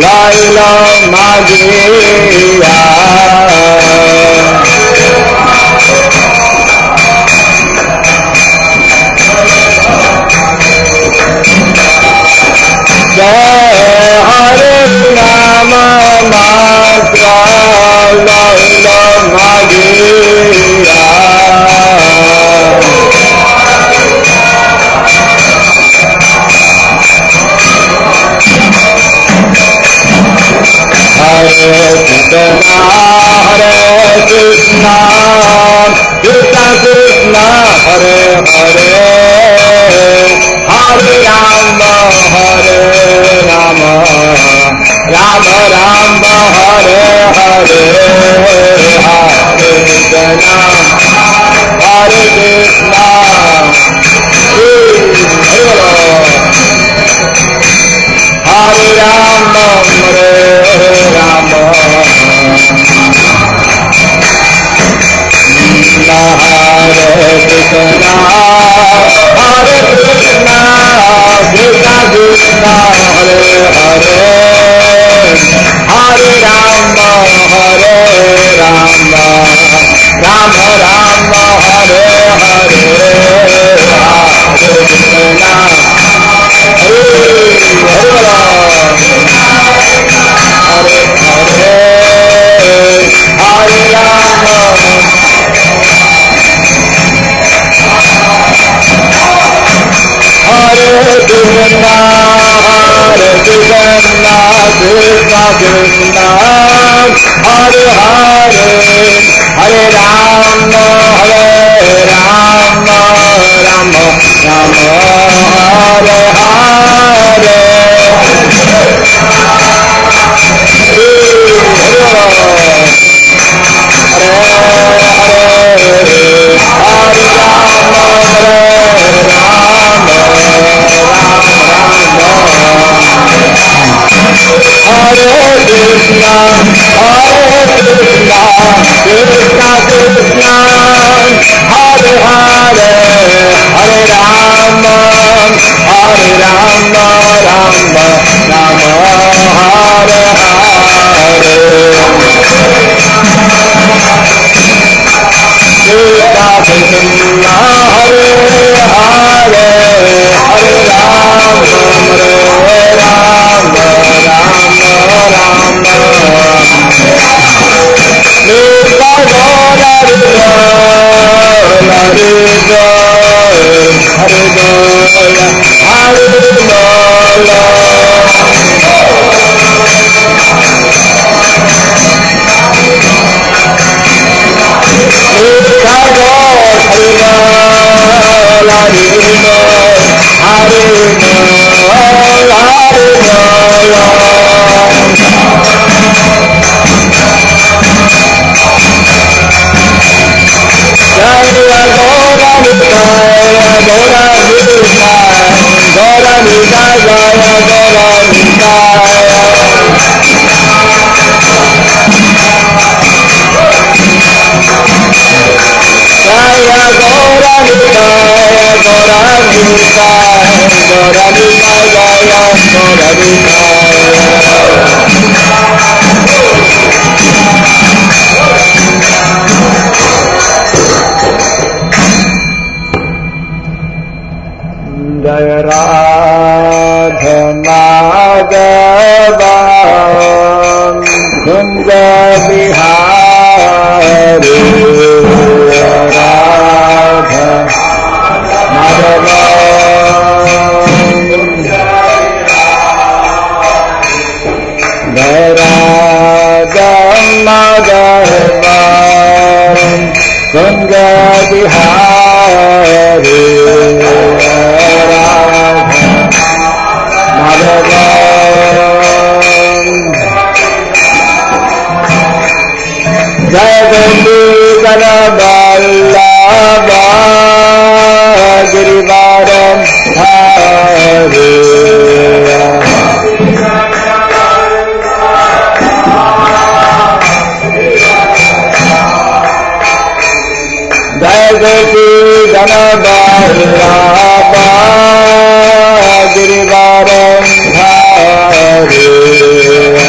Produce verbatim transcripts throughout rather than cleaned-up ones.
Laila Magiya Jai Hare Rama Matra Laila Magiya Hare Krishna, Hare Krishna, Krishna Krishna, Hare Hare, Hare Rama, Hare Rama, Rama Rama, Hare Hare, Hare Krishna, Hare Krishna, Hare Rama, Hare Rama, Hare Krishna, Hare Krishna, Krishna Krishna, Hare Hare, Hare Rama, Hare Rama, Rama Rama, Hare Hare, Hare Krishna, Hare Hare Hare Hare, Hare Rama, Hare Krishna, Hare Krishna, Krishna Krishna, Hare Hare, Hare Rama, Hare Rama, Rama Rama, Hare Hare, Hare Krishna, Hare Krishna, Krishna Krishna, Hare Hare, Hare Rama, Hare Rama, Rama Rama, Hare Hare, Krishna Krishna, Hare Hare, Hare Rama, Hare Rama, Nita Gora Rita, Hare Hare Goya, Hare Mola. Nita Gora Rita, Hare Hare Mola, Hare Mola. Jaya Gora Nitaya, Gora Nitaya, Gora Nitaya, Gora Nitaya. Jaya Gora Nitaya, Gora Nitaya, Gora Nitaya, Gora Jaya Radha Madhava Kunja Bihari Radha Madhava Radha Madhava Kunja Bihari Jagandi Ganaballabha Girivaram Hare Jagandi Ganaballabha Girivaram Hare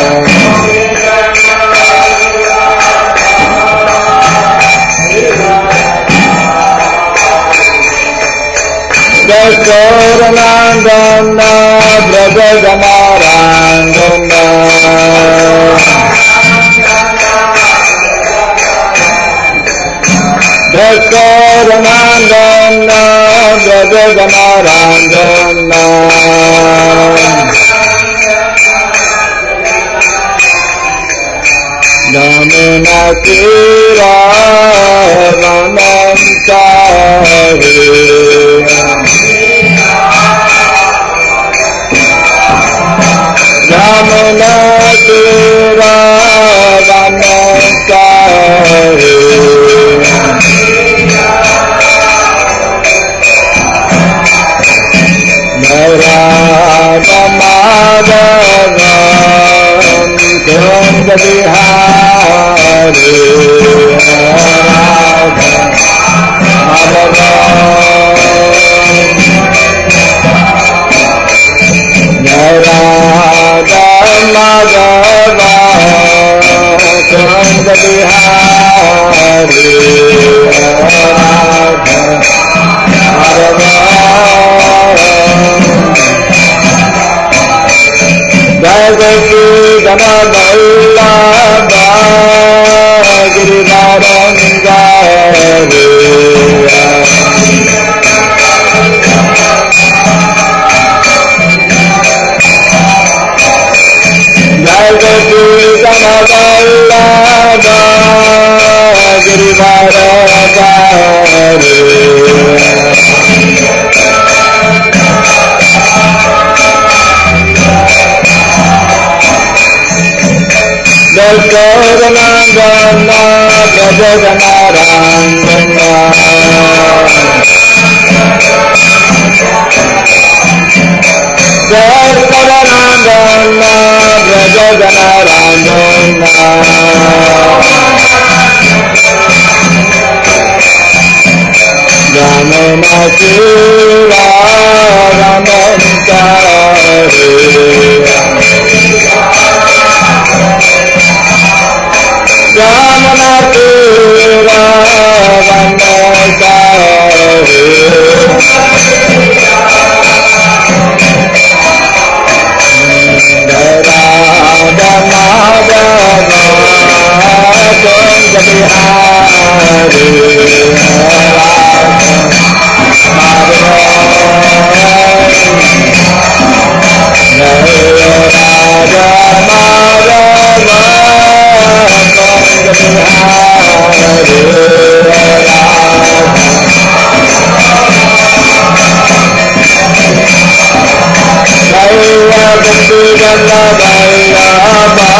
Dasaranandana Brajagamarandana Dasaranandana Brajagamarandana Namuna Kira Vanantari Namuna Kira Vanantari Narada Madhava Kunda Bihari Narada Narada Madhava Kunda Bihari Narada Jagati Ganadallabha Girivarangari Jagati Ganadallabha Girivarangari Dasaranandana Brajagamarandana Dasaranandana Brajagamarandana Jamuna Kira Vanantari Jamuna Kira Vanantari Narada Madhava Kunda Bihari Narada Madhava Kunda Bihari Jaya Bhakti Ganadallabha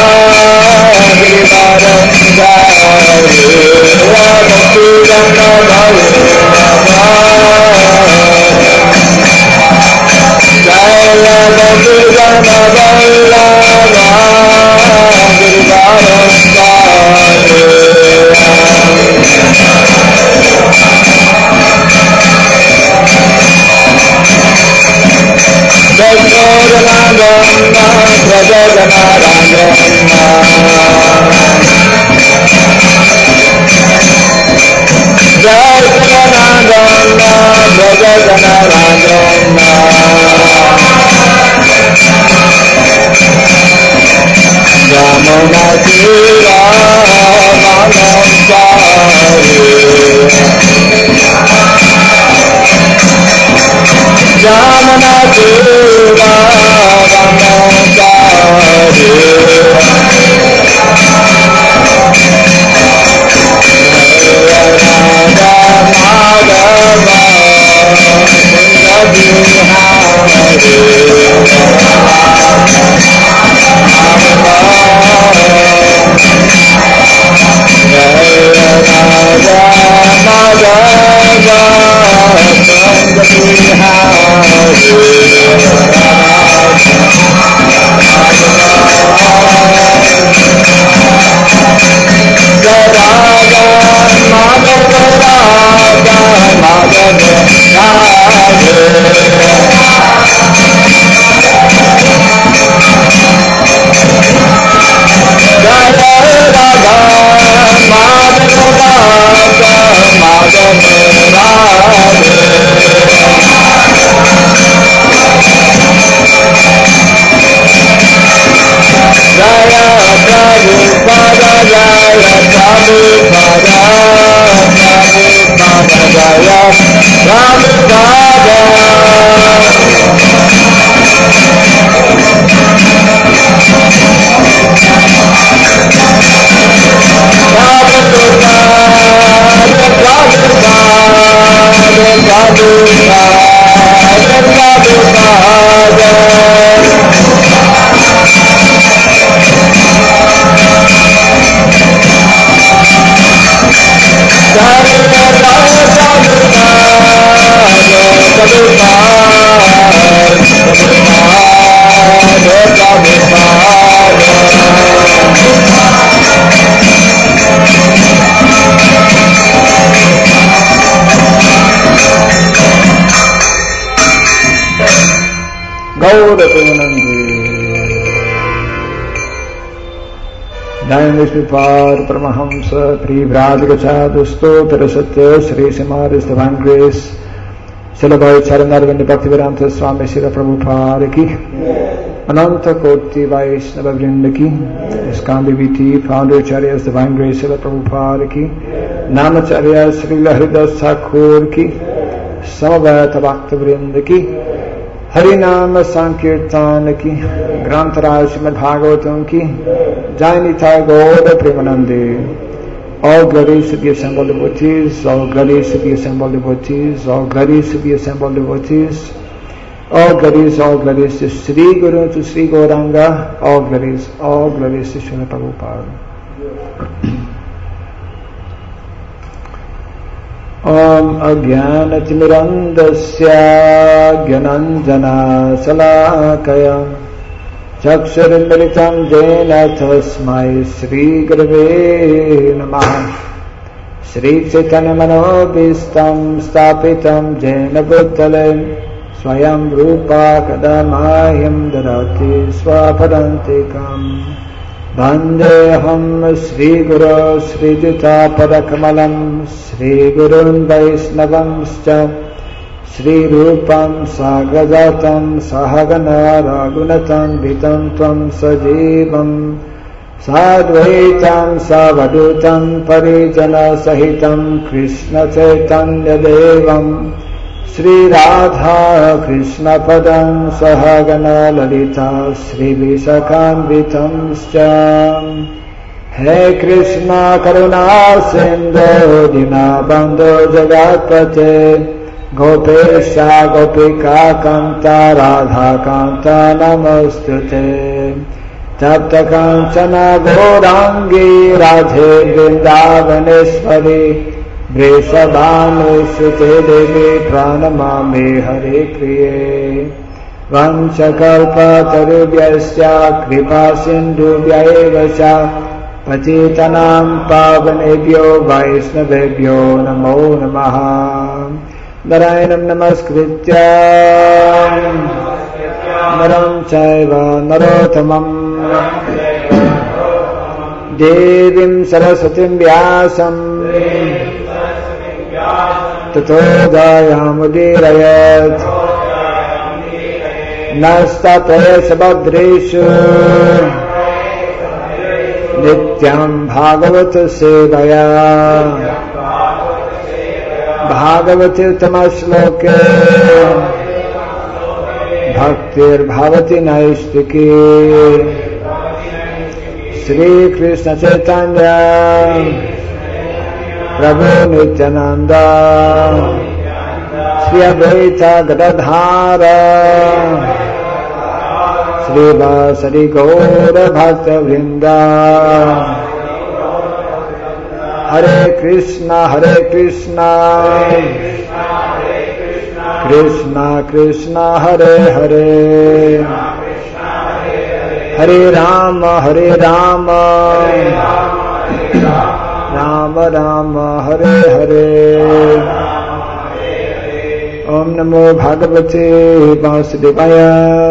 Girivarangari Bhakti Ganadallabha Jaya Bhakti Ganadallabha Girivarangari Dasaranandana Brajagamarandana Dasaranandana Brajagamarandana Jamuna Kira Vanantari Jamuna Kira Vanantari Narada Madhava Kunda Bihari Narada Vispad Paramahamsa Pri Vrajagacha Stotra Satya Sri Simadis Divine Grace Celebrate Charanarvind Bhaktivedanta Swami Srila Prabhupada Ki Ananta Koti Vaishnava Vrinda Ki ISKCON B V T Founder Acharyas Divine Grace Srila Prabhupada Ki Namacharya Srila Haridas Thakur Ki Samaveta Bhakta Vrinda Ki Harinama Sankirtan Ki Grantaraj Srimad Bhagavatam Ki Jai Nitai Gaura Premanande. All glories to the assembled devotees, all glories to the assembled devotees, all glories to the assembled devotees, all glories, all glories to Sri Guru, to Sri Gauranga, all glories, all glories to Srila Prabhupada. Om Ajnanatimirandasya Gyananjana Salakaya Chakshurindalitam Jena Tasmai Sri Gurave Namah Sri Chaitanya Manobhistam Stapitam Jena Bhuttale Swayam Rupa Kadamayam Dadati Swapadantikam Vandeham Sri Guru Sri Juta Padakamalam Sri Gurun Vaisnavamscha Sri Rupam Sagrajatam Sahagana Ragunatam Vitam Tvam Sajivam Sadvaitam Savadutam Parijana Sahitam Krishna Chaitanya Devam Sri Radha Krishna Padam Sahagana Lalita Sri Visakhan Vitam Scham He Krishna Karuna Sindhu Dinabandhu Jagatpate Gopesha Gopika Kanta Radha Kanta Namostute Tapta Kanchana Gaurangi Radhe Vrindavaneshwari Vrishabhanu Sute Devi Pranamami Hare Priye Vanchakalpa Tarubhyasya Kripa Sindhubhya Evacha Patitanam Pavanebhyo Vaishnavebhyo Namo Namaha Narayanam Namaskritya Naram Chaiva Narottamam Devim Saraswatim Vyasam Tato Jayamudirayat Nastapaya Sabhadreshu Nityam Bhagavata Sevaya Bhagavati Uttama-shloke Bhaktir Bhavati Naistiki Sri Krishna Chaitanya Prabhu Nityananda Sri Advaita Gadadhara Sri Vasari Gaura Bhakta Vrinda Hare Krishna Hare Krishna Krishna Krishna Hare Hare Hare Rama Hare Rama Rama Rama Hare Hare Om Namo Bhagavate Vasudevaya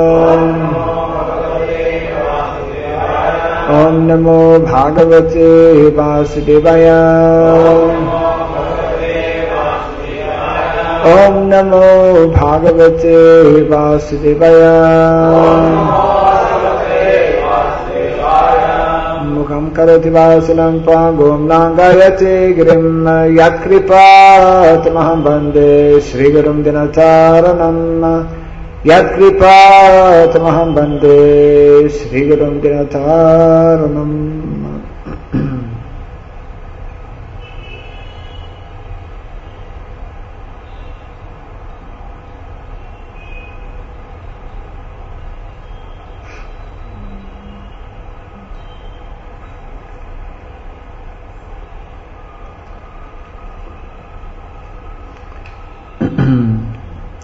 Om Namo Bhagavate Vasudevaya Om Namo Bhagavate Vasudevaya Mukham karoti vasalam pangom nangayate girim yatkripatamaham bande Shri Gurum Dinataranam Yatkripatamaham bande Shri Gurum Dinataranam.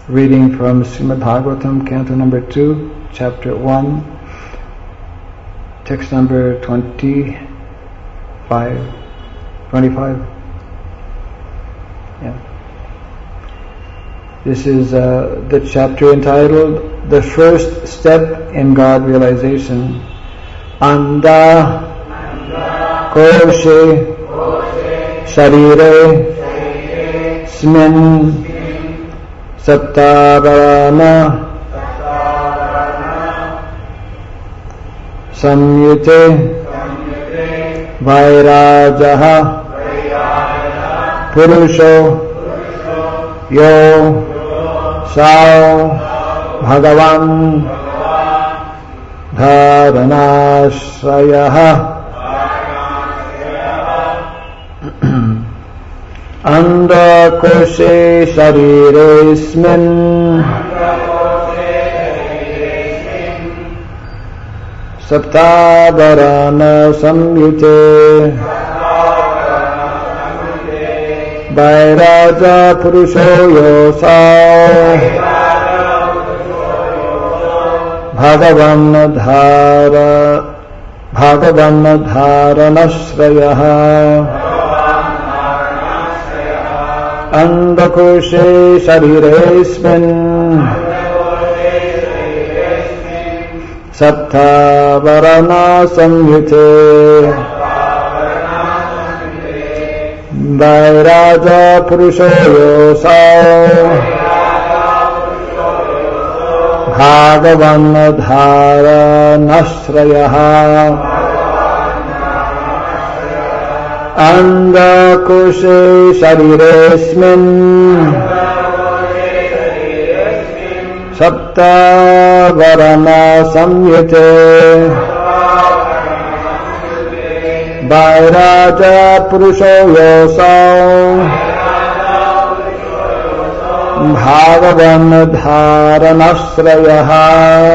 Reading from Srimad Bhagavatam, Canto number two, chapter one, text number twenty-five. twenty-five. Yeah. This is uh, the chapter entitled The First Step in God Realization. Anda Koshe Sharire Smin Saptavarana Samyute Vairajaha Purusho Yo Sao Bhagavan Dharanasrayaha Anda Koshe Shariresmin Saptavarana Samyute Vairaja Purusho Yosao Bhagavan Dhara Bhagavan Dharanasrayaha Andakoshe Shariresmin Saptavarana Samyute Vairaja Purusho Yosao Bhagavan Dharanasrayaha Andakoshe Shariresmin Saptavarana Samyute Vairaja Purusho Yosao Bhagavan Dharanasrayaha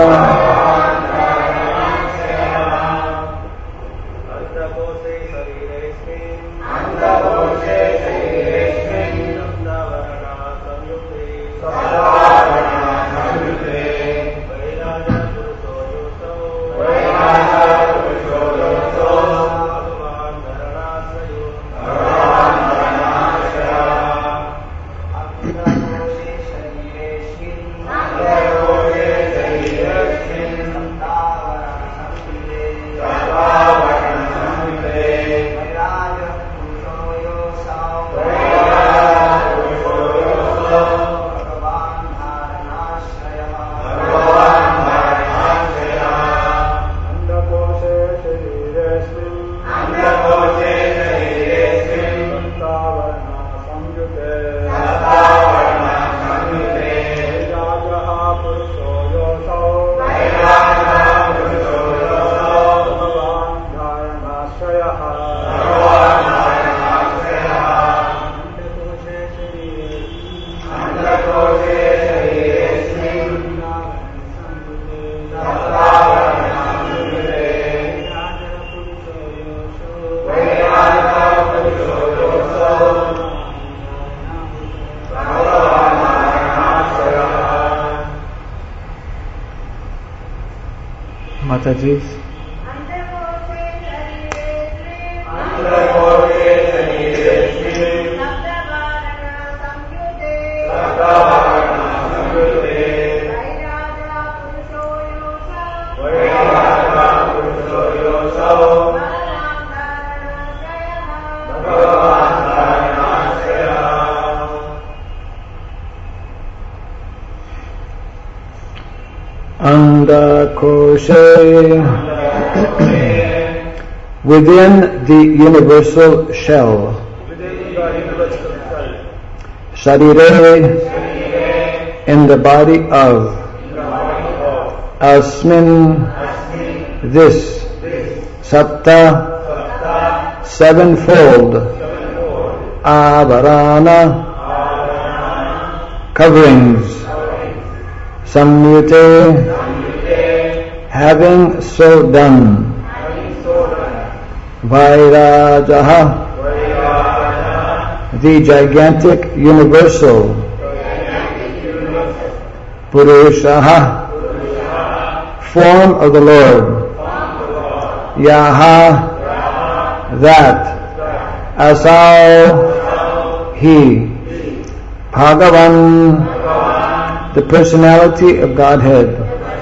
Mataji's. Andakoshe within the universal shell. Sharire in the body of. Asmin this. Sapta sevenfold. Avarana coverings. Samyute having so done. Vairajaha the gigantic universal. Purushaha, form of the Lord. Yaha, that. Asau, he. Bhagavan, the personality of Godhead.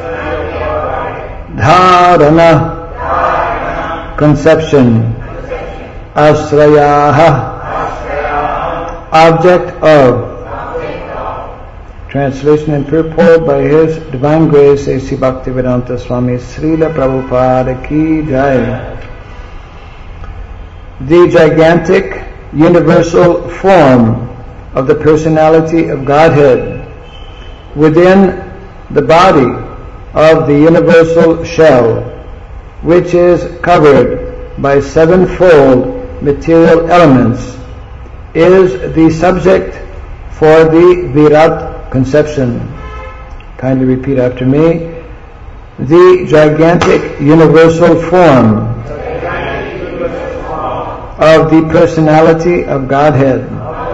Dharana, conception. Asrayaha, object of. Translation and purport by His Divine Grace A C Bhaktivedanta Swami Srila Prabhupada Ki Jai. The gigantic universal form of the personality of Godhead within the body of the universal shell, which is covered by sevenfold material elements, is the subject for the Virat conception. Kindly repeat after me. The gigantic universal form of the personality of Godhead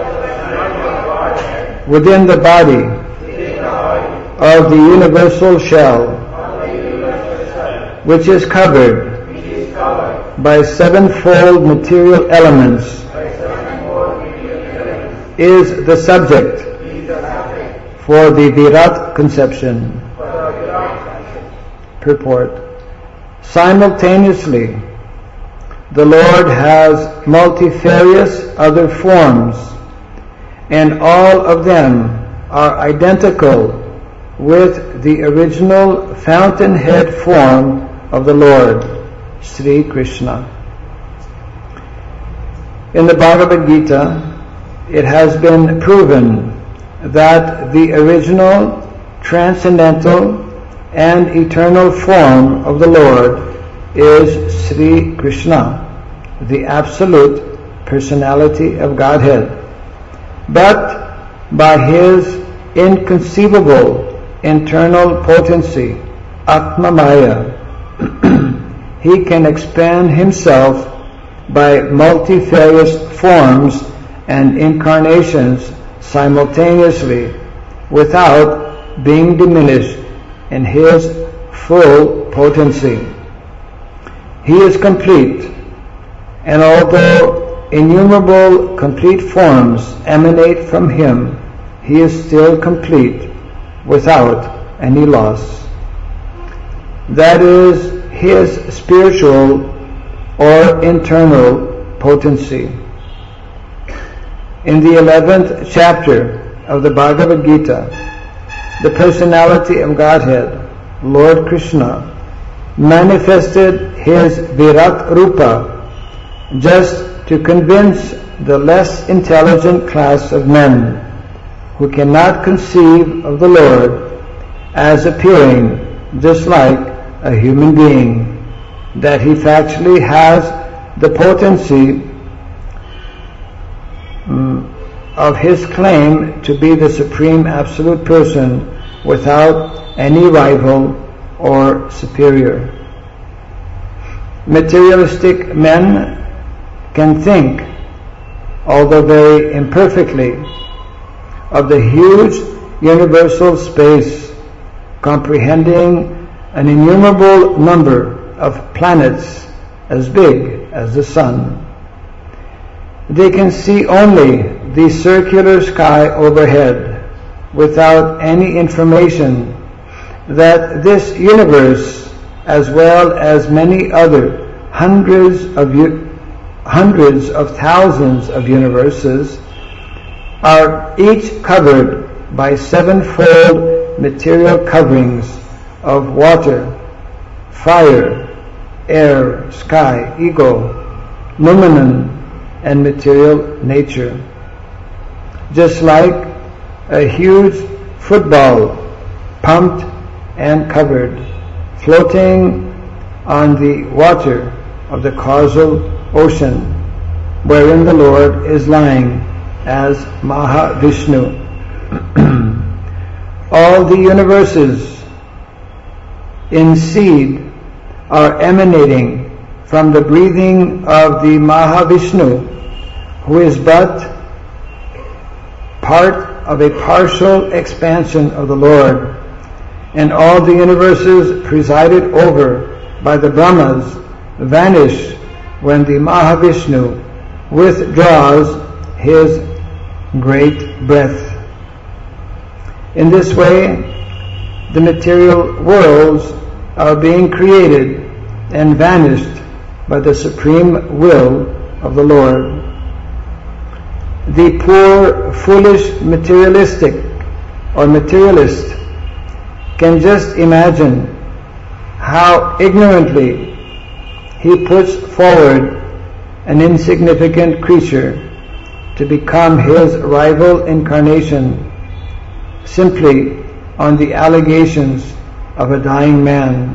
within the body of the universal shell, which is covered by sevenfold material elements, is the subject for the Virat conception. Purport. Simultaneously, the Lord has multifarious other forms, and all of them are identical with the original fountainhead form of the Lord, Sri Krishna. In the Bhagavad Gita, it has been proven that the original, transcendental, and eternal form of the Lord is Sri Krishna, the absolute personality of Godhead. But by His inconceivable internal potency, Atmamaya, He can expand Himself by multifarious forms and incarnations simultaneously without being diminished in His full potency. He is complete, and although innumerable complete forms emanate from Him, He is still complete without any loss. That is His spiritual or internal potency. In the eleventh chapter of the Bhagavad Gita, the personality of Godhead, Lord Krishna, manifested His Virat Rupa just to convince the less intelligent class of men who cannot conceive of the Lord as appearing just like a human being, that He factually has the potency um, of His claim to be the Supreme Absolute Person without any rival or superior. Materialistic men can think, although very imperfectly, of the huge universal space comprehending an innumerable number of planets as big as the sun. They can see only the circular sky overhead without any information that this universe, as well as many other hundreds of u- hundreds of thousands of universes, are each covered by sevenfold material coverings of water, fire, air, sky, ego, noumenon, and material nature. Just like a huge football pumped and covered, floating on the water of the causal ocean, wherein the Lord is lying as Mahavishnu. All the universes in seed are emanating from the breathing of the Mahavishnu, who is but part of a partial expansion of the Lord, and all the universes presided over by the Brahmas vanish when the Mahavishnu withdraws his great breath. In this way, the material worlds are being created and vanished by the supreme will of the Lord. The poor, foolish materialistic or materialist can just imagine how ignorantly he puts forward an insignificant creature to become his rival incarnation simply on the allegations of a dying man.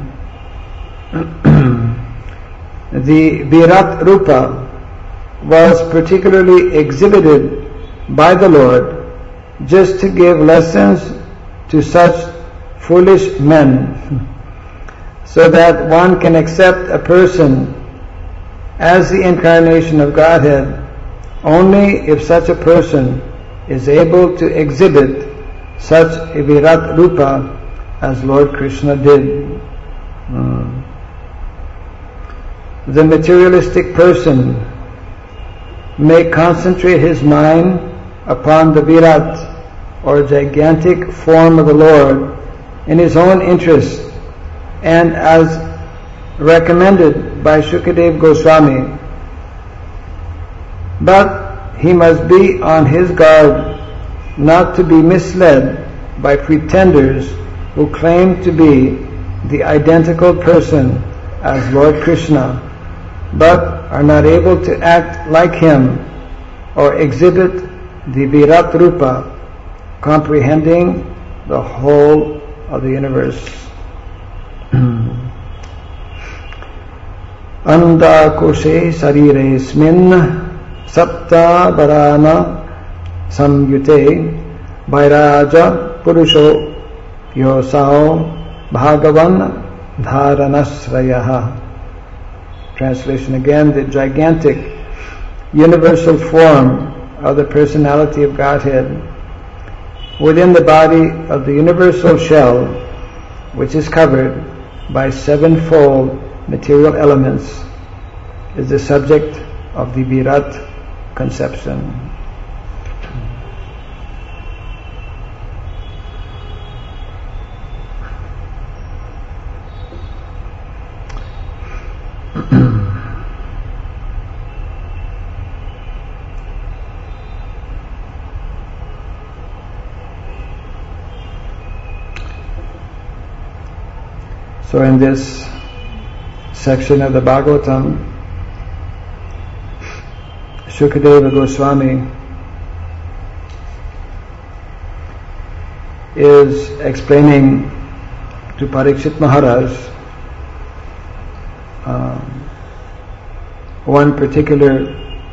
The Virat Rupa was particularly exhibited by the Lord just to give lessons to such foolish men, so that one can accept a person as the incarnation of Godhead only if such a person is able to exhibit such a Virat Rupa as Lord Krishna did. Hmm. The materialistic person may concentrate his mind upon the Virat or gigantic form of the Lord in his own interest, and as recommended by Shukadev Goswami. But he must be on his guard not to be misled by pretenders who claim to be the identical person as Lord Krishna, but are not able to act like him or exhibit the Virat Rupa, comprehending the whole of the universe. Anda koshe sariresmin sapta varana samyute vairaja purusho yosao bhagavan dharanasrayaha. Translation again: the gigantic universal form of the personality of Godhead within the body of the universal shell, which is covered by sevenfold material elements, is the subject of the Virat conception. So in this section of the Bhagavatam, Shukadeva Goswami is explaining to Parikshit Maharaj um, one particular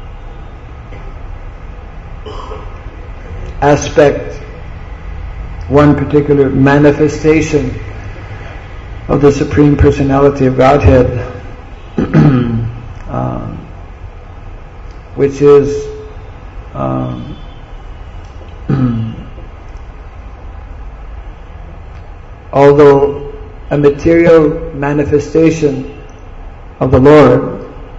aspect, one particular manifestation of the Supreme Personality of Godhead, um, which is um, although a material manifestation of the Lord,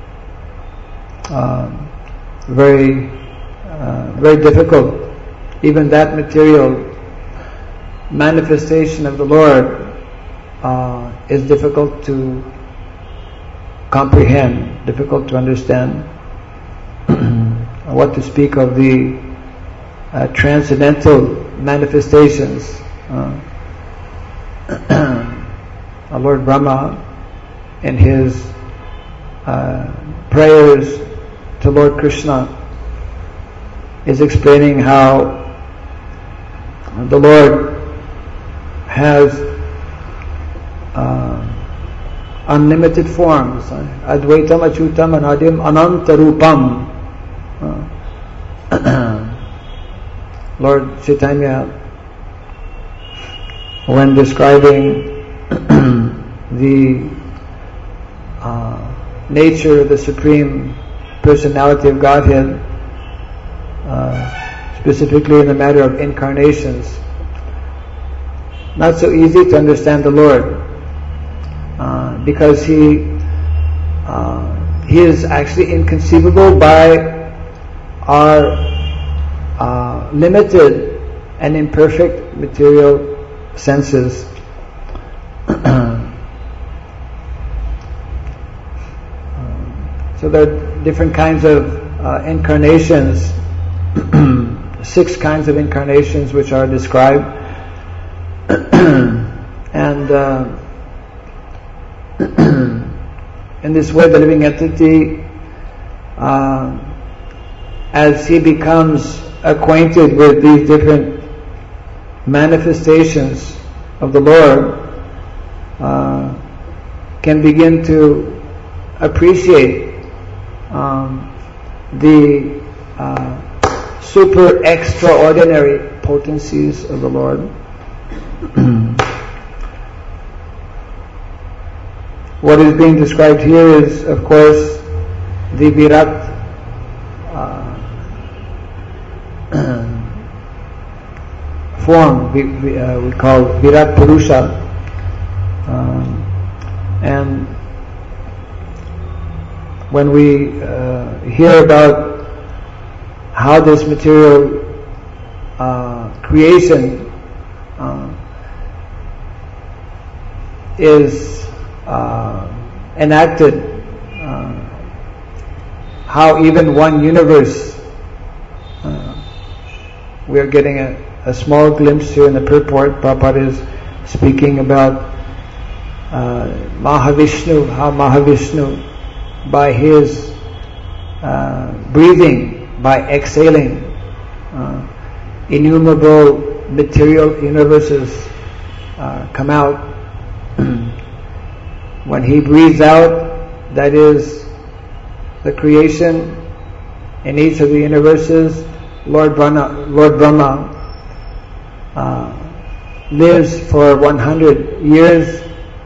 uh, very uh, very difficult, even that material manifestation of the Lord Uh, is difficult to comprehend, difficult to understand. What to speak of the uh, transcendental manifestations. Uh, Lord Brahma, in his uh, prayers to Lord Krishna, is explaining how the Lord has Uh, unlimited forms, Advaitam Achutam Anadim Anantarupam. Uh, Lord Chaitanya, when describing the uh, nature of the Supreme Personality of Godhead, uh, specifically in the matter of incarnations, not so easy to understand the Lord, uh, because He uh, He is actually inconceivable by our uh, limited and imperfect material senses. So there are different kinds of uh, incarnations, six kinds of incarnations which are described. And uh, in this way, the living entity, uh, as he becomes acquainted with these different manifestations of the Lord, uh, can begin to appreciate um, the uh, super extraordinary potencies of the Lord. What is being described here is, of course, the Virat uh, form we, we, uh, we call Virat Purusha, um, and when we uh, hear about how this material uh, creation uh, is uh, enacted, uh, how even one universe, uh, we are getting a, a small glimpse here in the purport. Prabhupada is speaking about uh, Mahavishnu, how Mahavishnu, by his uh, breathing, by exhaling, uh, innumerable material universes uh, come out. When he breathes out, that is the creation in each of the universes. Lord Brahma, Lord Brahma uh, lives for one hundred years.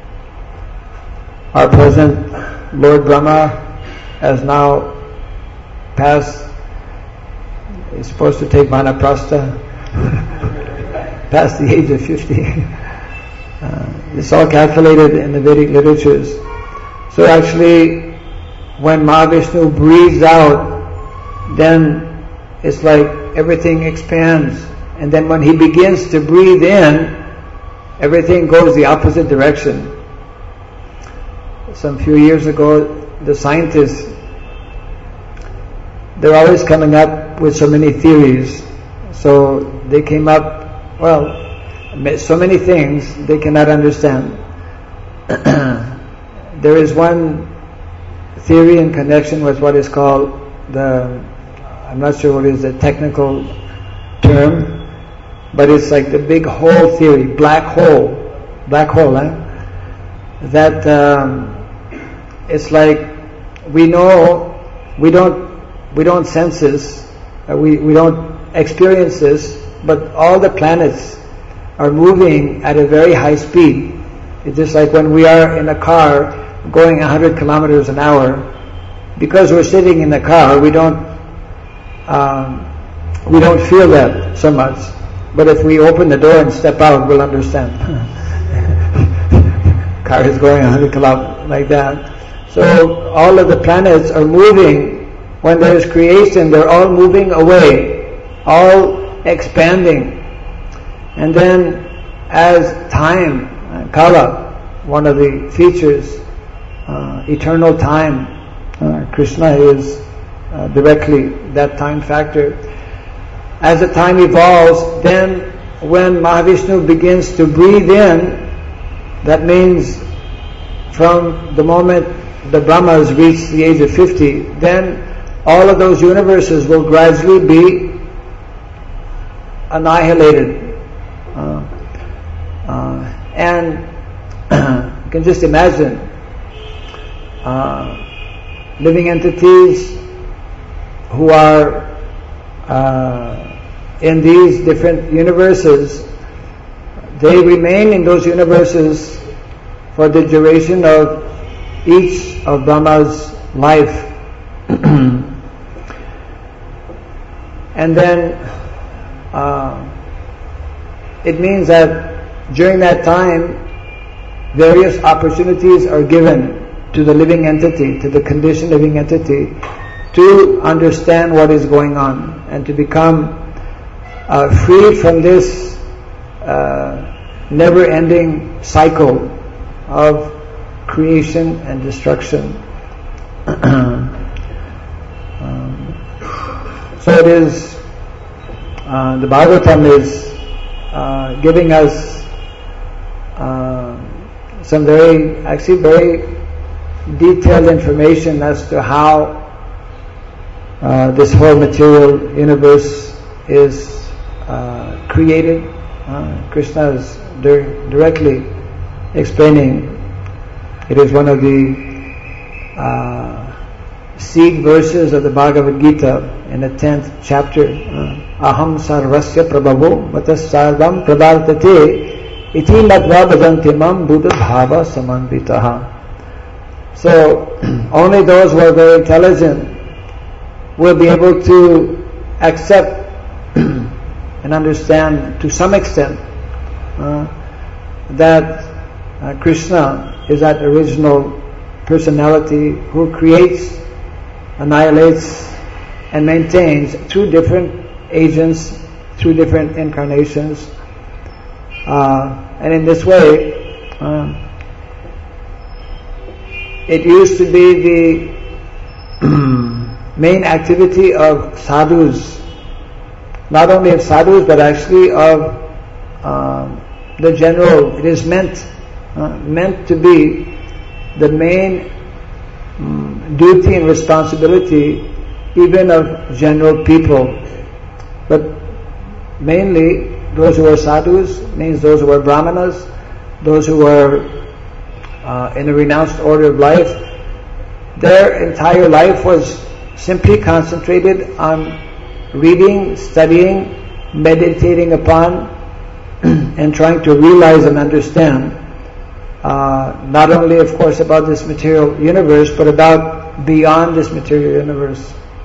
Our present Lord Brahma has now passed, is supposed to take Vanaprastha, past the age of fifty. Uh, it's all calculated in the Vedic literatures. So actually, when Mahavishnu breathes out, then it's like everything expands. And then when he begins to breathe in, everything goes the opposite direction. Some few years ago, the scientists, they're always coming up with so many theories. So they came up, well, so many things they cannot understand. There is one theory in connection with what is called the, I'm not sure what is the technical term, but it's like the big hole theory, black hole, black hole, eh? That um, it's like we know, we don't, we don't sense this, uh, we we don't experience this, but all the planets are moving at a very high speed. It's just like when we are in a car going one hundred kilometers an hour. Because we're sitting in the car, we don't um, we don't feel that so much. But if we open the door and step out, we'll understand. Car is going one hundred kilometers like that. So all of the planets are moving. When there is creation, they're all moving away, all expanding. And then as time, uh, Kala, one of the features, uh, eternal time, uh, Krishna is uh, directly that time factor. As the time evolves, then when Mahavishnu begins to breathe in, that means from the moment the Brahmas reach the age of fifty, then all of those universes will gradually be annihilated. Uh, uh, and you can just imagine uh, living entities who are uh, in these different universes, they remain in those universes for the duration of each of Brahma's life. And then uh, it means that during that time, various opportunities are given to the living entity, to the conditioned living entity, to understand what is going on and to become uh, free from this uh, never-ending cycle of creation and destruction. um, so it is, uh, the Bhagavatam is uh, giving us uh, some very, actually very detailed information as to how uh, this whole material universe is uh, created. Uh, Krishna is di- directly explaining. It is one of the uh, seed verses of the Bhagavad Gita in the tenth chapter. Aham sarvasya prabhavo matas sarvam pradartate iti latva bhajantimam buddha bhava samanvitaha. So, only those who are very intelligent will be able to accept and understand to some extent uh, that uh, Krishna is that original personality who creates, annihilates, and maintains through different agents, through different incarnations. Uh, and in this way, uh, it used to be the main activity of sadhus, not only of sadhus but actually of um, the general. It is meant uh, meant to be the main um, duty and responsibility even of general people. But mainly those who are sadhus means those who are brahmanas, those who are Uh, in a renounced order of life. Their entire life was simply concentrated on reading, studying, meditating upon, and trying to realize and understand uh, not only, of course, about this material universe, but about beyond this material universe.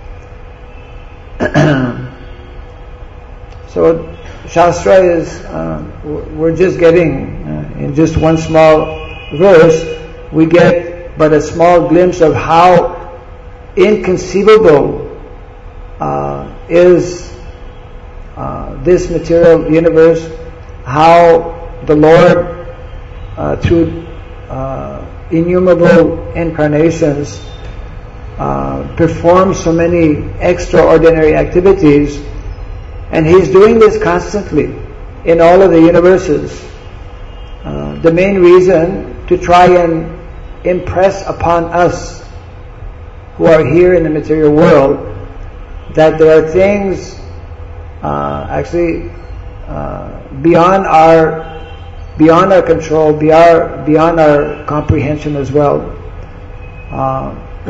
So, Shastra is, uh, we're just getting, uh, in just one small verse, we get but a small glimpse of how inconceivable uh, is uh, this material universe, how the Lord, uh, through uh, innumerable incarnations, uh, performs so many extraordinary activities, and He's doing this constantly in all of the universes. Uh, the main reason to try and impress upon us who are here in the material world that there are things uh, actually uh, beyond our beyond our control, beyond beyond our comprehension as well. Uh,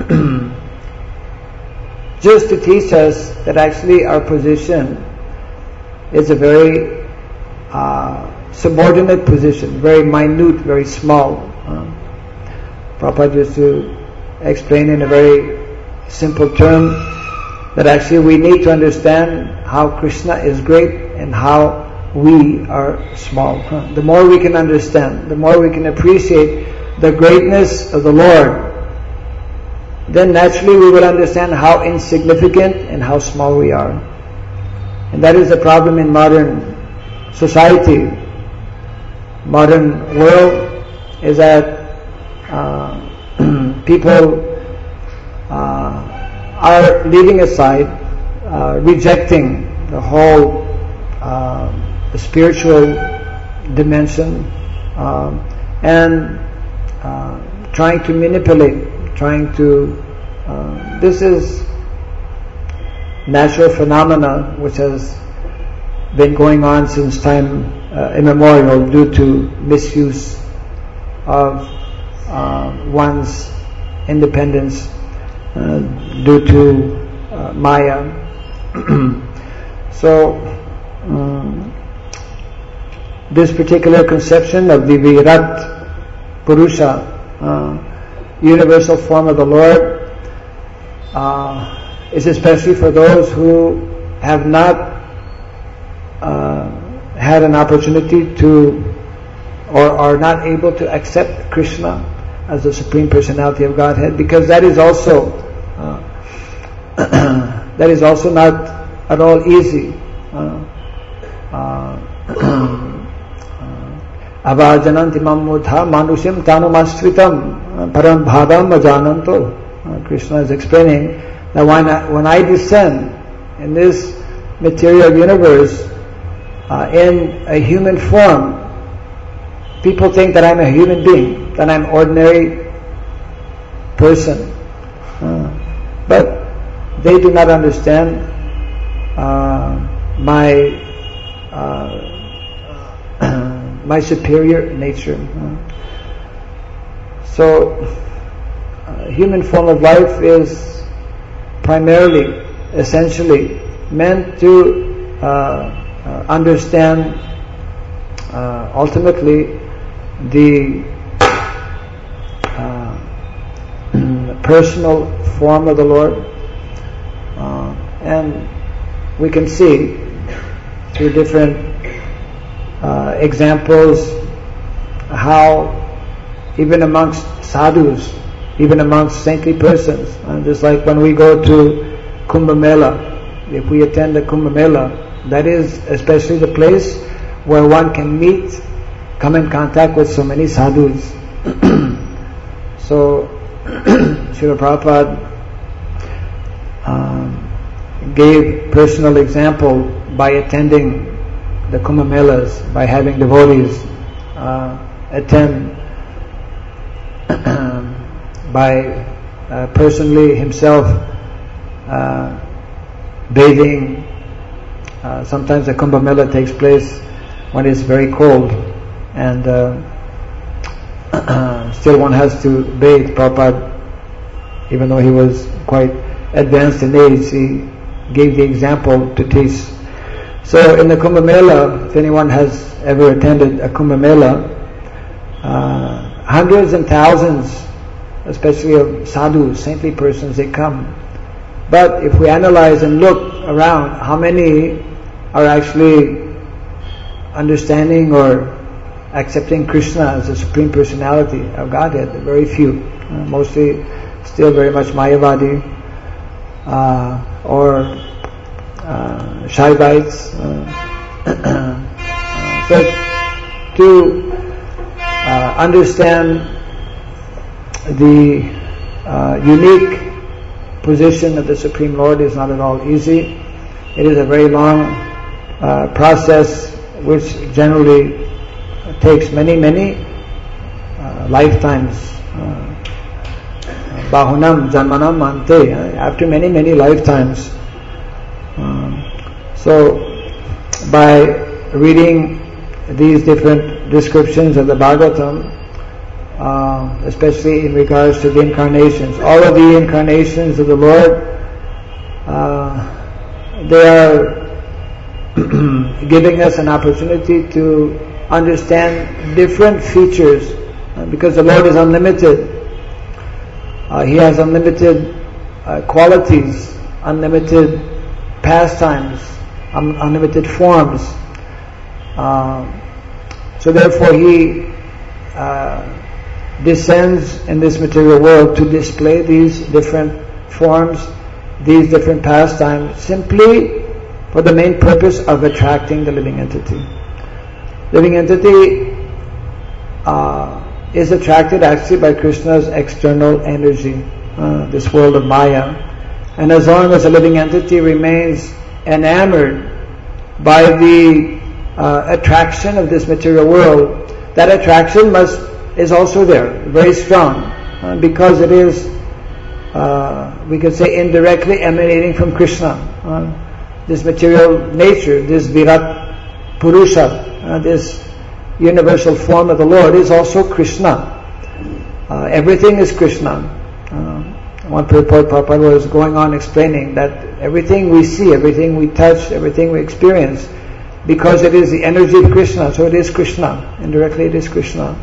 just to teach us that actually our position is a very uh, subordinate position, very minute, very small. Uh, Prabhupada used to explain in a very simple term that actually we need to understand how Krishna is great and how we are small. Uh, the more we can understand, the more we can appreciate the greatness of the Lord, then naturally we will understand how insignificant and how small we are. And that is the problem in modern society. Modern world is that uh, people uh, are leaving aside, uh, rejecting the whole uh, spiritual dimension, um, and uh, trying to manipulate, trying to. Uh, this is natural phenomena which has been going on since time uh, immemorial due to misuse of uh, one's independence, uh, due to uh, Maya. So um, this particular conception of the Virat Purusha, uh, universal form of the Lord, uh, is especially for those who have not uh, had an opportunity to or are not able to accept Krishna as the Supreme Personality of Godhead, because that is also uh, that is also not at all easy. Avajananti mammudha manusyam tanumastritam param bhadam ajananto. Krishna is explaining that when I, when I descend in this material universe uh, in a human form, people think that I'm a human being, that I'm an ordinary person. Uh, but they do not understand uh, my uh, my superior nature. Uh, so, uh, human form of life is primarily, essentially, meant to uh, uh, understand uh, ultimately the uh, personal form of the Lord, uh, and we can see through different uh, examples how even amongst sadhus, even amongst saintly persons, uh, just like when we go to Kumbh Mela, if we attend the Kumbh Mela, that is especially the place where one can meet, come in contact with so many sadhus. So, Srila Prabhupada um, gave personal example by attending the Kumbh Melas, by having devotees uh, attend, by uh, personally himself uh, bathing. Uh, sometimes the Kumbh Mela takes place when it's very cold, and uh, still one has to bathe. Prabhupada, even though he was quite advanced in age, he gave the example to teach. So in the Kumbh Mela, if anyone has ever attended a Kumbh Mela, uh, hundreds and thousands, especially of sadhus, saintly persons, they come. But if we analyze and look around, how many are actually understanding or accepting Krishna as the Supreme Personality of Godhead? Very few. Uh, mostly still very much Mayavadi uh, or uh, Shaivites. Uh, so to uh, understand the uh, unique position of the Supreme Lord is not at all easy. It is a very long uh, process which generally takes many, many uh, lifetimes. Bahunam janmanam ante, after many, many lifetimes. Um, so, by reading these different descriptions of the Bhagavatam, uh, especially in regards to the incarnations, all of the incarnations of the Lord, uh, they are giving us an opportunity to understand different features, uh, because the Lord is unlimited. Uh, he has unlimited uh, qualities, unlimited pastimes, un- unlimited forms. Uh, so therefore He uh, descends in this material world to display these different forms, these different pastimes, simply for the main purpose of attracting the living entity. Living entity uh, is attracted actually by Krishna's external energy, uh, this world of Maya. And as long as the living entity remains enamored by the uh, attraction of this material world, that attraction must is also there, very strong, uh, because it is, uh, we could say, indirectly emanating from Krishna. Uh, this material nature, this Virat Purusha, uh, this universal form of the Lord is also Krishna. Uh, everything is Krishna. Uh, one purport Prabhupada was going on explaining that everything we see, everything we touch, everything we experience, because it is the energy of Krishna, so it is Krishna. Indirectly it is Krishna.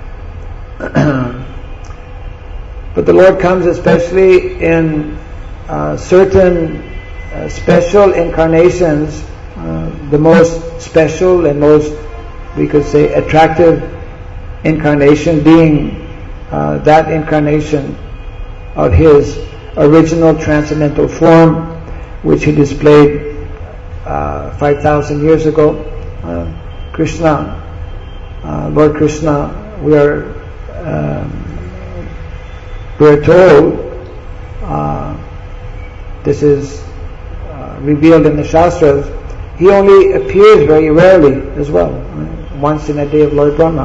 But the Lord comes especially in uh, certain uh, special incarnations, uh, the most special and most, we could say, attractive incarnation being uh, that incarnation of His original transcendental form, which He displayed uh, five thousand years ago. Uh, Krishna, uh, Lord Krishna, we are um, we are told uh, this is uh, revealed in the Shastras. He only appears very rarely as well, right? Once in a day of Lord Brahma,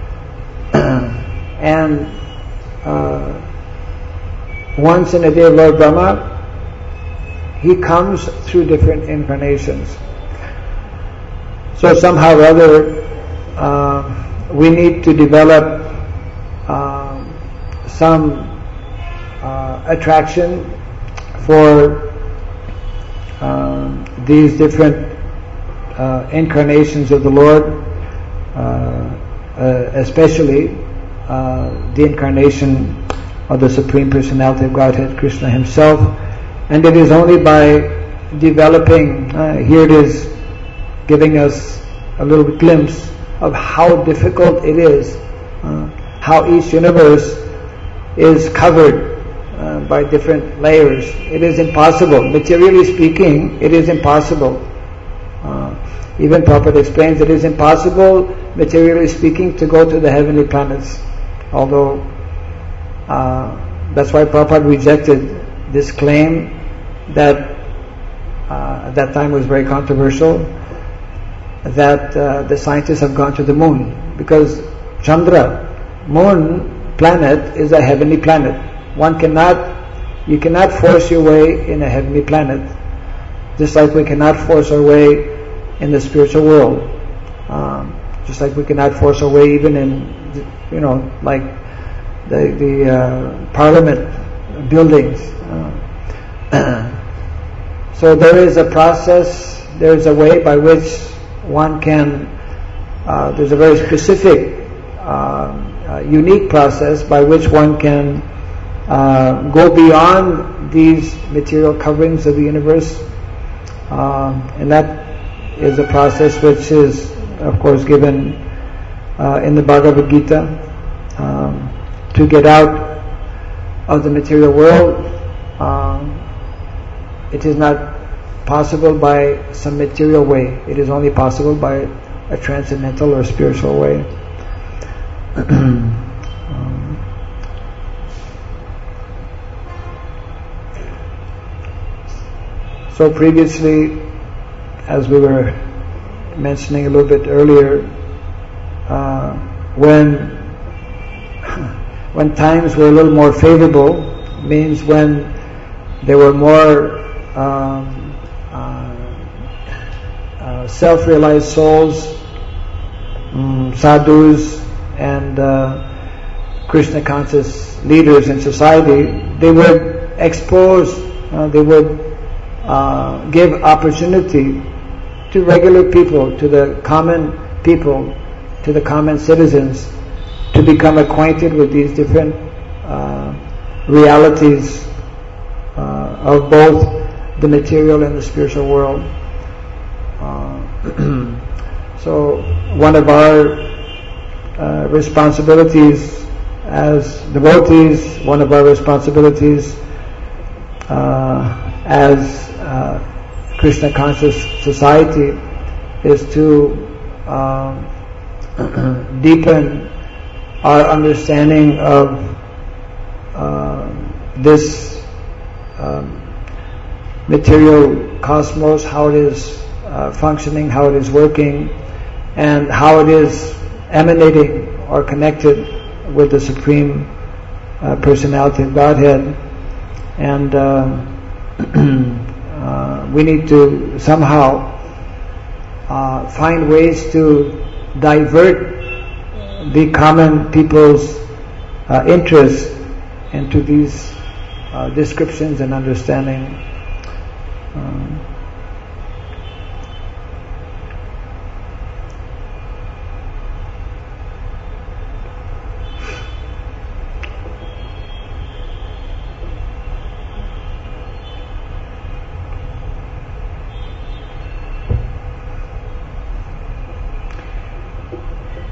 and uh, once in a day of Lord Brahma, He comes through different incarnations. So somehow or other, uh, we need to develop uh, some uh, attraction for uh, these different uh, incarnations of the Lord, uh, uh, especially uh, the incarnation of the Supreme Personality of Godhead, Krishna Himself. And it is only by developing, uh, here it is giving us a little glimpse of how difficult it is, uh, how each universe is covered uh, by different layers. It is impossible. Materially speaking, it is impossible. Uh, even Prabhupada explains it is impossible, materially speaking, to go to the heavenly planets. Although, uh, that's why Prabhupada rejected this claim that uh, at that time was very controversial, that uh, the scientists have gone to the moon, because Chandra, moon, planet, is a heavenly planet. One cannot, you cannot force your way in a heavenly planet, just like we cannot force our way in the spiritual world, um, just like we cannot force our way even in, you know, like the, the uh, parliament buildings. Uh, so there is a process, there is a way by which one can, uh, there's a very specific, uh, uh, unique process by which one can uh, go beyond these material coverings of the universe, um, and that is a process which is, of course, given uh, in the Bhagavad Gita, um, to get out of the material world. Um, it is not possible by some material way. It is only possible by a transcendental or spiritual way. um, so previously, as we were mentioning a little bit earlier, uh, when when times were a little more favorable, means when there were more um, uh, uh, self-realized souls, um, sadhus, and uh, Krishna conscious leaders in society, they would expose, uh, they would uh, give opportunity to regular people, to the common people, to the common citizens, to become acquainted with these different uh, realities uh, of both the material and the spiritual world. Uh, so one of our uh, responsibilities as devotees, one of our responsibilities uh, as uh, Krishna conscious society is to um, deepen our understanding of uh, this um, material cosmos, how it is uh, functioning, how it is working, and how it is emanating or connected with the Supreme uh, Personality of Godhead. And uh, uh, we need to somehow uh, find ways to divert the common people's uh, interest into these uh, descriptions and understanding. Um,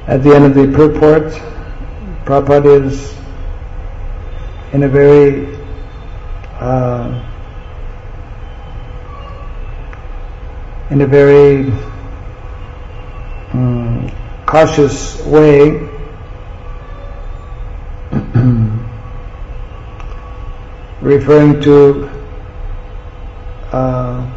at the end of the purport, Prabhupada is in a very uh, in a very um, cautious way referring to uh,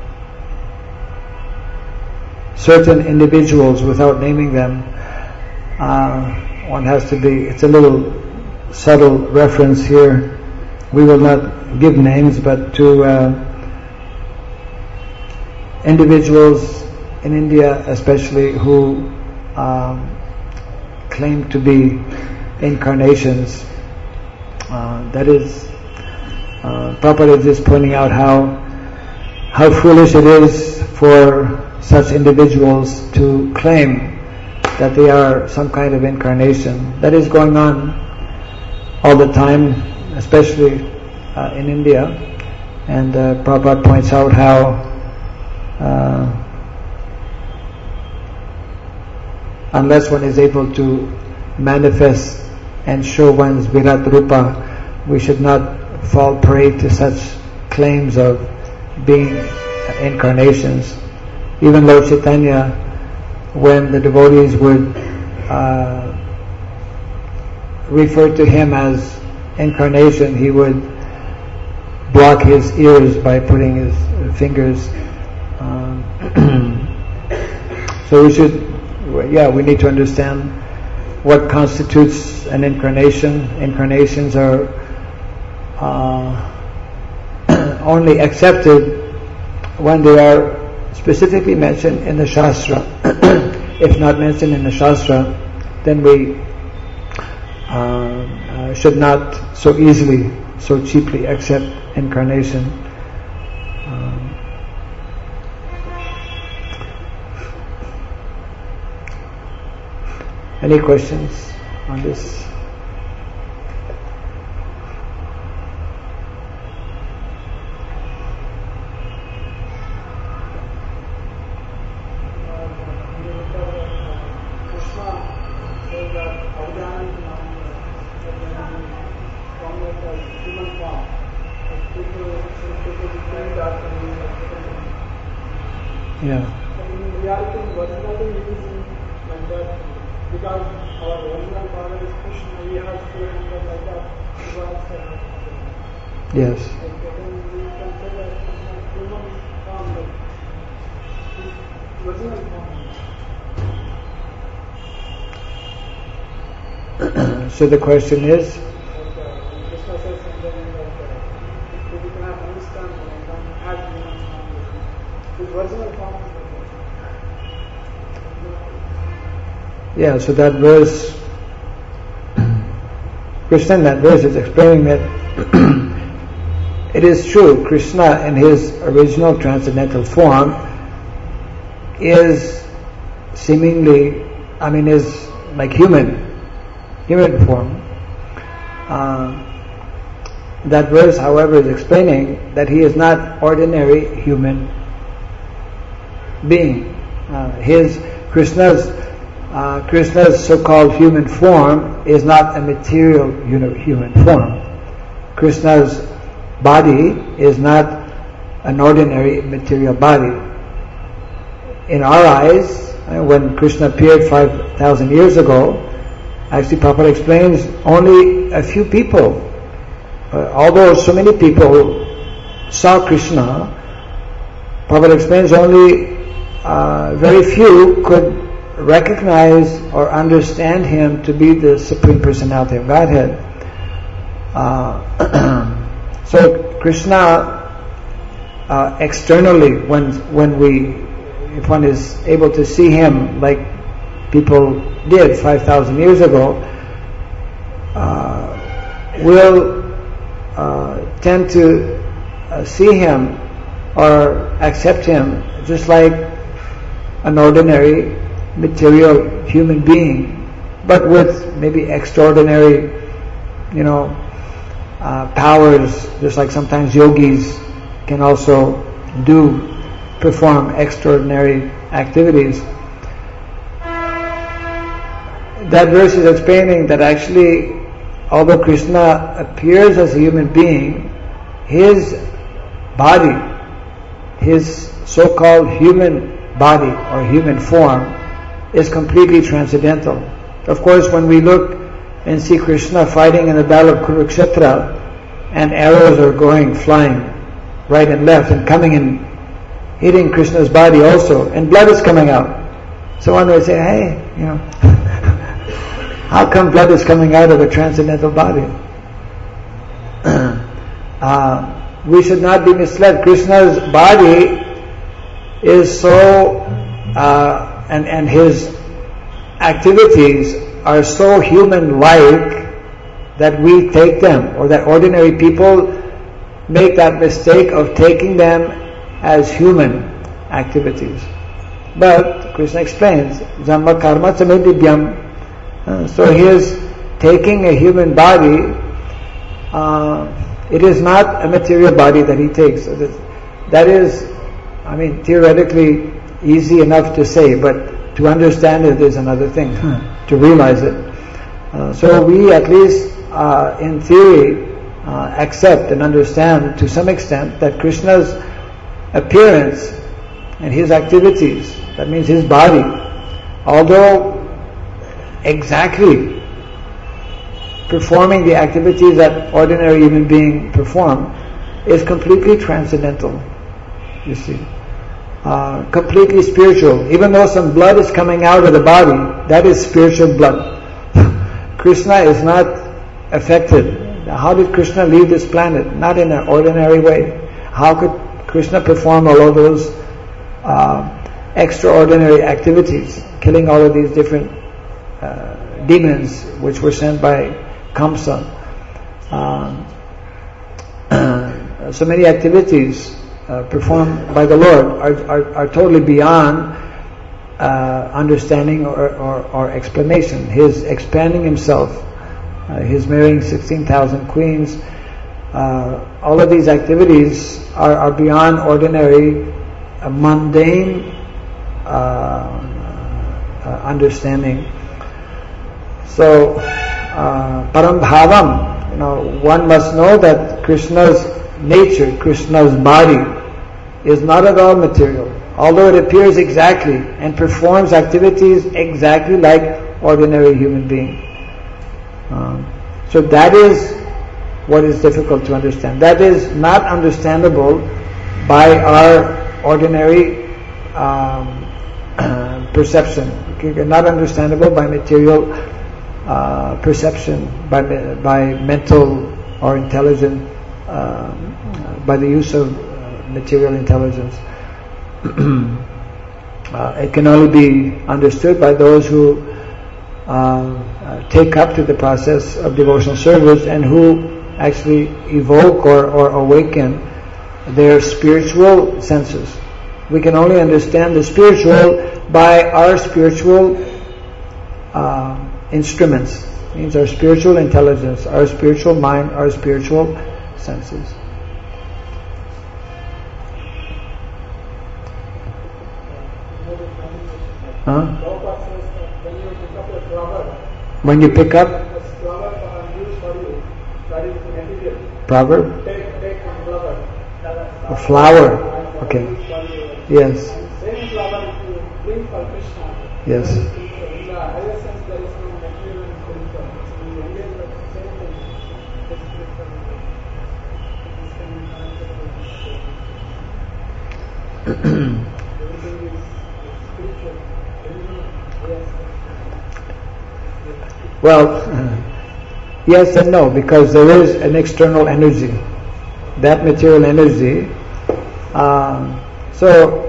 certain individuals without naming them. Uh, one has to be, it's a little subtle reference here. We will not give names, but to uh, individuals in India especially who um, claim to be incarnations. Uh, that is, uh, Prabhupada is just pointing out how how foolish it is for such individuals to claim that they are some kind of incarnation. That is going on all the time, especially uh, in India. And uh, Prabhupada points out how uh, unless one is able to manifest and show one's Virat Rupa, we should not fall prey to such claims of being incarnations. Even Lord Chaitanya, when the devotees would uh, refer to him as incarnation, he would block his ears by putting his fingers. Um, so we should, yeah, we need to understand what constitutes an incarnation. Incarnations are uh, only accepted when they are specifically mentioned in the Shastra. If not mentioned in the Shastra, then we uh, uh, should not so easily, so cheaply accept incarnation. Um, any questions on this? Yeah. In reality, was nothing using like that because our original father is Krishna. He has two hands like that. Yes. Like, then we can say that Krishna is human form, but his original form. So the question is. Like, uh, Krishna says something like uh, if you cannot understand, then don't add human form. His original form is like that. Yeah, so that verse, Krishna in that verse is explaining that it is true, Krishna in his original transcendental form is seemingly, I mean, is like human, human form. Uh, that verse, however, is explaining that he is not ordinary human being. Uh, his Krishna's uh, Krishna's so-called human form is not a material you know, human form. Krishna's body is not an ordinary material body. In our eyes, uh, when Krishna appeared five thousand years ago, actually Prabhupada explains only a few people, uh, although so many people saw Krishna, Prabhupada explains only Uh, very few could recognize or understand him to be the Supreme Personality of Godhead. Uh, so Krishna uh, externally, when when we, if one is able to see him like people did five thousand years ago, uh, will uh, tend to uh, see him or accept him just like an ordinary material human being, but with maybe extraordinary, you know, uh, powers, just like sometimes yogis can also do, perform extraordinary activities. that verse is explaining that actually, although Krishna appears as a human being, his body, his so-called human body or human form, is completely transcendental. Of course, when we look and see Krishna fighting in the battle of Kurukshetra, and arrows are going flying right and left and coming and hitting Krishna's body also, and blood is coming out. So one would say, hey, you know, how come blood is coming out of a transcendental body? uh, we should not be misled. Krishna's body is so, uh, and, and his activities are so human-like that we take them, or that ordinary people make that mistake of taking them as human activities. But Krishna explains, Janma karma samedivyam. Uh, so he is taking a human body. Uh, it is not a material body that he takes. So that, that is, I mean, theoretically easy enough to say, but to understand it is another thing, to realize it. Uh, so we at least, uh, in theory, uh, accept and understand to some extent that Krishna's appearance and his activities, that means his body, although exactly performing the activities that ordinary human being perform, is completely transcendental, you see. Uh, completely spiritual. Even though some blood is coming out of the body, that is spiritual blood. Krishna is not affected. How did Krishna leave this planet? Not in an ordinary way. How could Krishna perform all of those uh, extraordinary activities, killing all of these different uh, demons which were sent by Kamsa? Um, so many activities uh, performed by the Lord are, are, are totally beyond uh, understanding or, or, or explanation. His expanding himself, uh, his marrying sixteen thousand queens, uh, all of these activities are, are beyond ordinary, uh, mundane uh, uh, understanding. So, uh, param bhavam, you know, one must know that Krishna's nature, Krishna's body, is not at all material, although it appears exactly and performs activities exactly like ordinary human being. Um, so that is what is difficult to understand. That is not understandable by our ordinary um, perception. Okay? Not understandable by material uh, perception, by by mental or intelligent, uh, by the use of uh, material intelligence. uh, it can only be understood by those who uh, uh, take up to the process of devotional service and who actually evoke or, or awaken their spiritual senses. We can only understand the spiritual by our spiritual uh, instruments. It means our spiritual intelligence, our spiritual mind, our spiritual senses. Huh? When you pick up proverb? A flower. Okay. Yes. Yes. Well, uh, yes and no, because there is an external energy, that material energy. Um, so,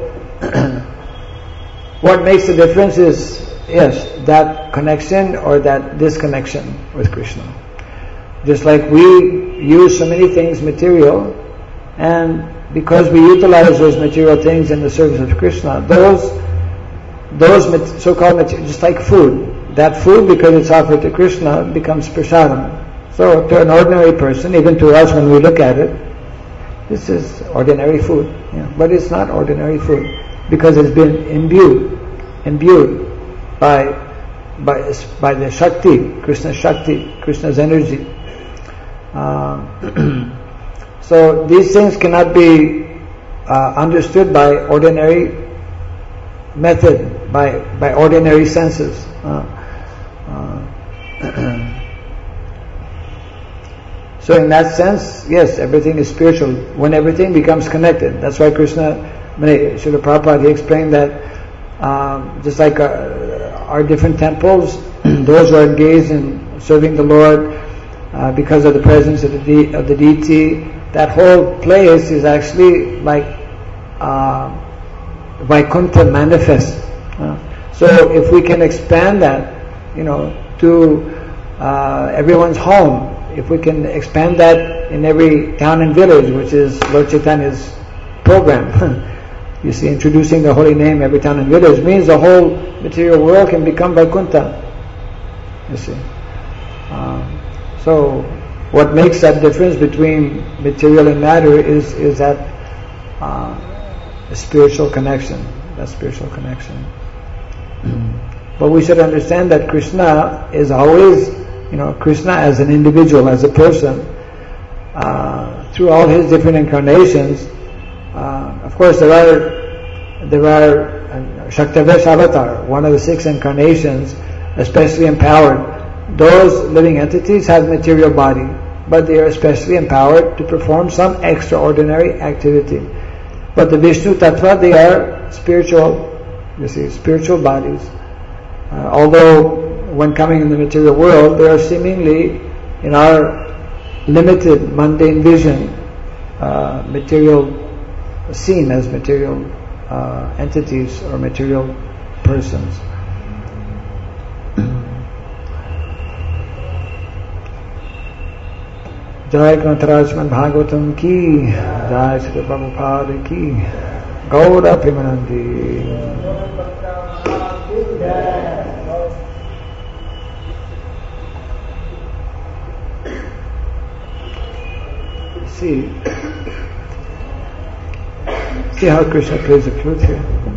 what makes the difference is, yes, that connection or that disconnection with Krishna. Just like we use so many things material, and because we utilize those material things in the service of Krishna, those those so-called material, just like food, that food, because it's offered to Krishna, becomes prasadam. So to an ordinary person, even to us when we look at it, this is ordinary food. Yeah. But it's not ordinary food, because it's been imbued, imbued by by by the Shakti, Krishna's Shakti, Krishna's energy. Uh, so these things cannot be uh, understood by ordinary method, by by ordinary senses. Uh, uh, so in that sense, yes, everything is spiritual when everything becomes connected. That's why Krishna, Srila Prabhupada, he explained that um, just like uh, our different temples, those who are engaged in serving the Lord uh, because of the presence of the de- of the deity, that whole place is actually like uh, Vaikuntha manifest. Uh, so if we can expand that, you know, to uh, everyone's home, if we can expand that in every town and village, which is Lord Chaitanya's program, you see, introducing the holy name every town and village means the whole material world can become Vaikuntha. You see. Um, so what makes that difference between material and matter is is that uh, spiritual connection, that spiritual connection. But we should understand that Krishna is always, you know, Krishna as an individual, as a person, uh, through all his different incarnations. Uh, of course, there are there are uh, Shaktavesh Avatar, one of the six incarnations, especially empowered. Those living entities have material body, but they are especially empowered to perform some extraordinary activity. But the Vishnu Tattva, they are spiritual, you see, spiritual bodies. Uh, although when coming in the material world, they are seemingly, in our limited mundane vision, uh, material, seen as material uh, entities or material persons. Jai Kantarajman Bhagavatam ki, Jai Sri Prabhupada ki, Gaura Premanandi. See, see how Krishna plays the flute here.